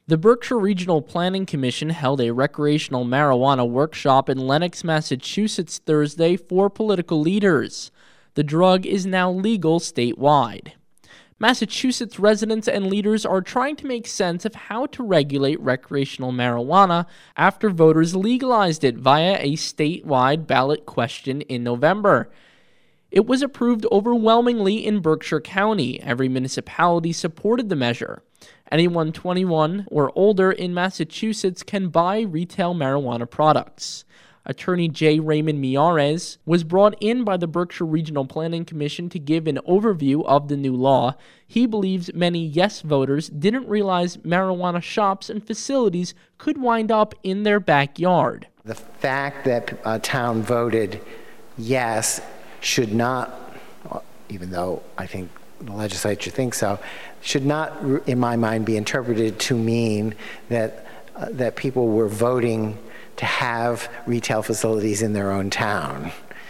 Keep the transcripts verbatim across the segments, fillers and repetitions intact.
The Berkshire Regional Planning Commission held a recreational marijuana workshop in Lenox, Massachusetts Thursday for political leaders. The drug is now legal statewide. Massachusetts residents and leaders are trying to make sense of how to regulate recreational marijuana after voters legalized it via a statewide ballot question in November. It was approved overwhelmingly in Berkshire County. Every municipality supported the measure. Anyone twenty-one or older in Massachusetts can buy retail marijuana products. Attorney J. Raymond Miyares was brought in by the Berkshire Regional Planning Commission to give an overview of the new law. He believes many yes voters didn't realize marijuana shops and facilities could wind up in their backyard. The fact that a town voted yes should not, even though I think the legislature thinks so, should not, in my mind, be interpreted to mean that uh, that people were voting to have retail facilities in their own town.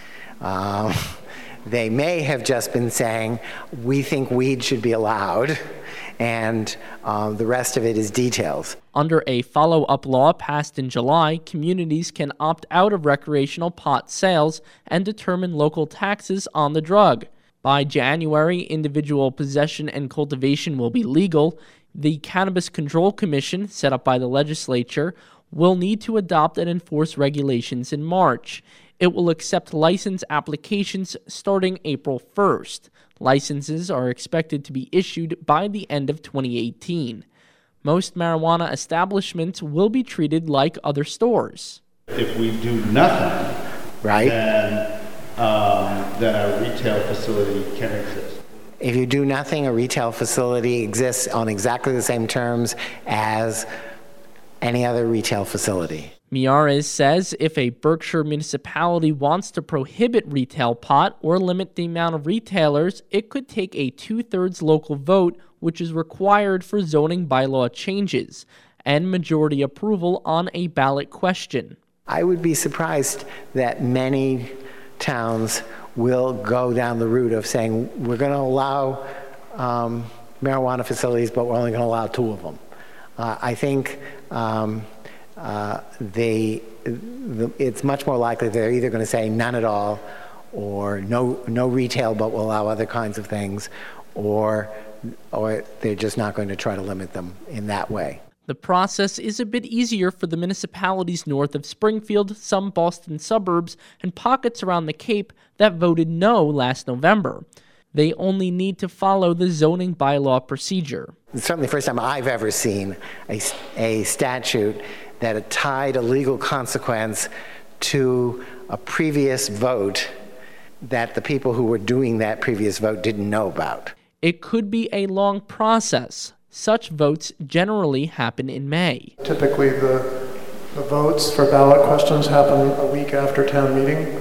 Um, they may have just been saying, we think weed should be allowed, and um, the rest of it is details. Under a follow-up law passed in July, communities can opt out of recreational pot sales and determine local taxes on the drug. By January, individual possession and cultivation will be legal. The Cannabis Control Commission, set up by the legislature, will need to adopt and enforce regulations in March. It will accept license applications starting April first. Licenses are expected to be issued by the end of twenty eighteen. Most marijuana establishments will be treated like other stores. If we do nothing, right, then, um, then a retail facility can exist. If you do nothing, a retail facility exists on exactly the same terms as any other retail facility. Miyares says if a Berkshire municipality wants to prohibit retail pot or limit the amount of retailers, it could take a two-thirds local vote, which is required for zoning bylaw changes, and majority approval on a ballot question. I would be surprised that many towns will go down the route of saying we're going to allow um, marijuana facilities, but we're only going to allow two of them. Uh, I think um, uh, they, the, it's much more likely they're either going to say none at all, or no no retail, but we'll allow other kinds of things, or or they're just not going to try to limit them in that way. The process is a bit easier for the municipalities north of Springfield, some Boston suburbs, and pockets around the Cape that voted no last November. They only need to follow the zoning bylaw procedure. It's certainly the first time I've ever seen a, a statute that tied a legal consequence to a previous vote that the people who were doing that previous vote didn't know about. It could be a long process. Such votes generally happen in May. Typically, the, the votes for ballot questions happen a week after town meeting.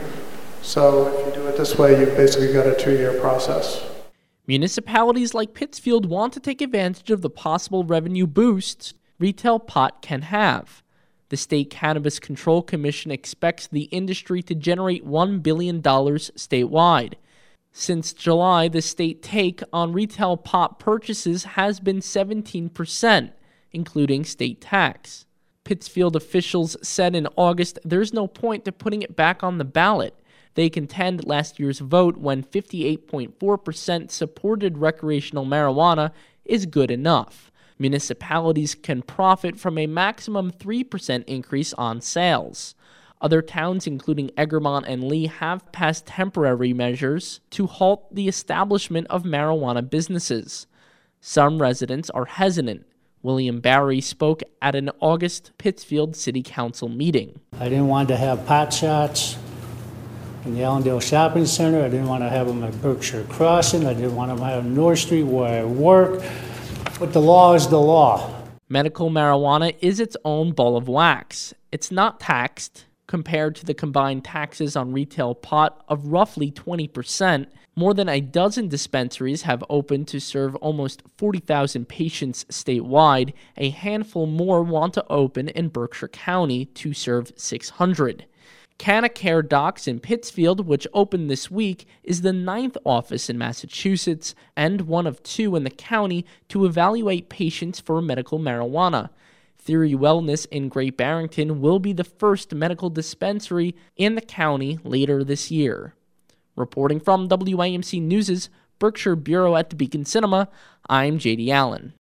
So if you do it this way, you've basically got a two-year process. Municipalities like Pittsfield want to take advantage of the possible revenue boosts retail pot can have. The State Cannabis Control Commission expects the industry to generate one billion dollars statewide. Since July, the state take on retail pot purchases has been seventeen percent, including state tax. Pittsfield officials said in August there's no point to putting it back on the ballot. They contend last year's vote, when fifty-eight point four percent supported recreational marijuana, is good enough. Municipalities can profit from a maximum three percent increase on sales. Other towns, including Egremont and Lee, have passed temporary measures to halt the establishment of marijuana businesses. Some residents are hesitant. William Barry spoke at an August Pittsfield City Council meeting. I didn't want to have pot shots in the Allendale Shopping Center. I didn't want to have them at Berkshire Crossing. I didn't want them at North Street where I work. But the law is the law. Medical marijuana is its own ball of wax. It's not taxed. Compared to the combined taxes on retail pot of roughly twenty percent, more than a dozen dispensaries have opened to serve almost forty thousand patients statewide. A handful more want to open in Berkshire County to serve six hundred. CannaCare Docs in Pittsfield, which opened this week, is the ninth office in Massachusetts and one of two in the county to evaluate patients for medical marijuana. Theory Wellness in Great Barrington will be the first medical dispensary in the county later this year. Reporting from W I M C News' Berkshire Bureau at the Beacon Cinema, I'm J D Allen.